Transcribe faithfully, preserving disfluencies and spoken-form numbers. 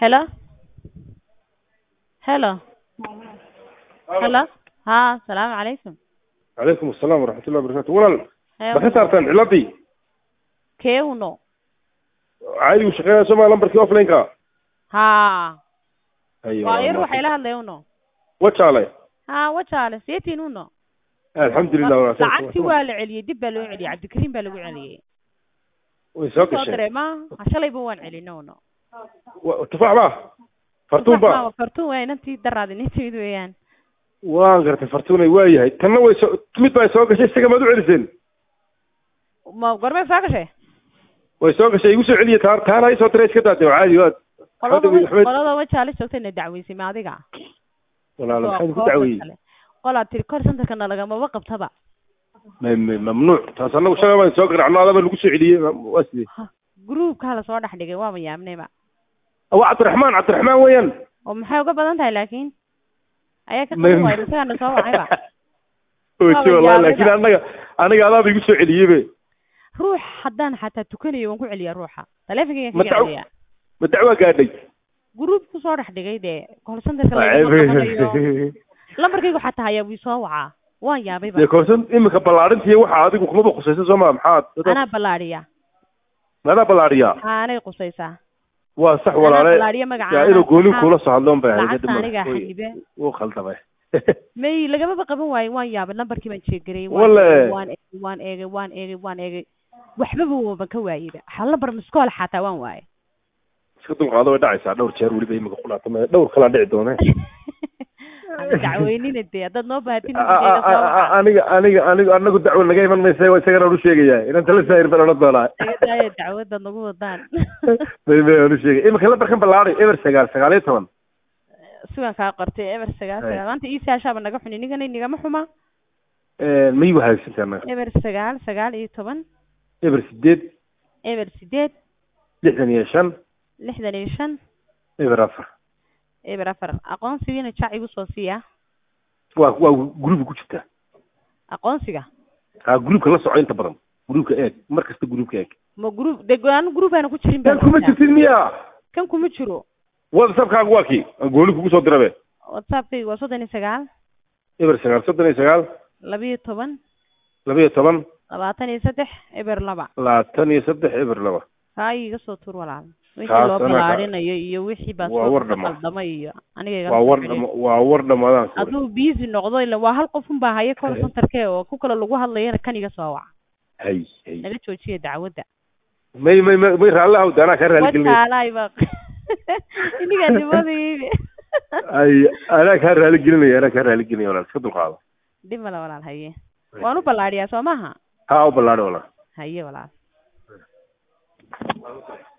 hello hello hello ها السلام عليكم. عليكم السلام ورحمة الله وبركاته. ولا أيوة. بحث عن علتي كيونو عادي وشغال سما لمبر كيف لينكا. ها أيوة واير وحيلها ليونو وش عليه؟ ها وش على سيتينونو الحمد لله. لعبتي والعلي دب لو علي عبد الكريم بلو علي ويسوق الشيء. صدري ما عشان يبون علي نونو وتفاح ما فرتون با فرتون وين أنت درادي نتي دويان waan gartay fartuunay waayahay tanna way soo mid baa soo gashay isaga ma u celisin ma gormay soo gashay way soo gashay igu soo celiya taar taana ay soo tiray iska daatay caadi waad qolada wajaale joogtayna dacweysay ma adiga walaal waxaan ku dacweeyay qolada tir kor santarkana laga ma waqabtaba mamnuuc taas anagu shaqa baan soo garacnaa adaba lagu soo celiyay wasdi group ka la soo dhax dhigay waa ma yaabnayba waa Cabdiraxmaan Cabdiraxmaan weeyaan oo maxay uga badan tahay laakiin ayaa ka qeyn waayay isaga soo wacayba oo walaal laakiin anaga aniga adaba igu soo celiyay ruux haddaan xataa tukanayo waan ku celiyaa ruuxa taleefankayga ka celiyaa ma dacwa gaadhay group ku soo dhax dhigay de call center-ka la lambarkaygu xataa ayaa wii soo wacaa waan yaabayba de call center imika ballaarintii waxa adigu kuma qusaysan soo ma maxaad ana ballaariya ana ballaariya aanay qusaysaa waa sax walaale yaa inuu gooni kula soo hadloon baa hay'adda aniga xanibe oo khaldamay may lagama qaban waayo waan yaabay lambarkii baan sheegaray waan waan eegay waan eegay waan eegay waxba buu ka waayay hal lambar miskool xataa waan waayay iska dulqaado way dhacaysaa dhowr jeer waliba imika qulaatay dhowr kala dhici doonay dacweynina dee dad noo baahatin aniga aniga aniga anagu dacwo naga iman maysa waa isagana u sheegaya inaan tala saayir baan la doonaa daayo dacwada nagu wadaan bay bay u sheegay imika la barkan ballaaray eber sagaal sagaal iyo toban sugan ka qortay eber sagaal sagaal maanta isa shaaba naga xuni nigana nigama xuma ee may wahaysantaa eber sagaal sagaal iyo toban eber sideed eber sideed lixdan iyo shan lixdan iyo shan eber afar eber afar aqoonsigiina jaac igu soo siiya waa waa group ku jirta aqoonsiga ha groupka la socdo inta badan groupka eeg mar kasta groupka eeg ma group de go'aan group aan ku jirin kan kuma jirtin miya kan kuma jiro whatsapp ka waa ki gooni kugu soo dirabe whatsapp kay waa soddon iyo sagaal eber sagaal soddon iyo sagaal laba iyo toban laba iyo toban labaatan iyo saddex eber laba labaatan iyo saddex eber laba hay iga soo tur walaal wixii loo balaarinayo iyo wixii baa soo qaldamay iyo aniga waa war waa war dhamaadaan aduu busy noqdo ila waa hal qof un baa haya call center-ka oo ku kala lagu hadlayana kan iga soo wac hay hay naga joojiye dacwada may may may raalaha dana ka raali gelin walaalahay ba iniga dibadii ay ana ka raali gelinaya ana ka raali gelinaya walaal iska dulqaado dhimala walaal haye waan u balaariyaa soo maaha ha u balaaro walaal haye walaal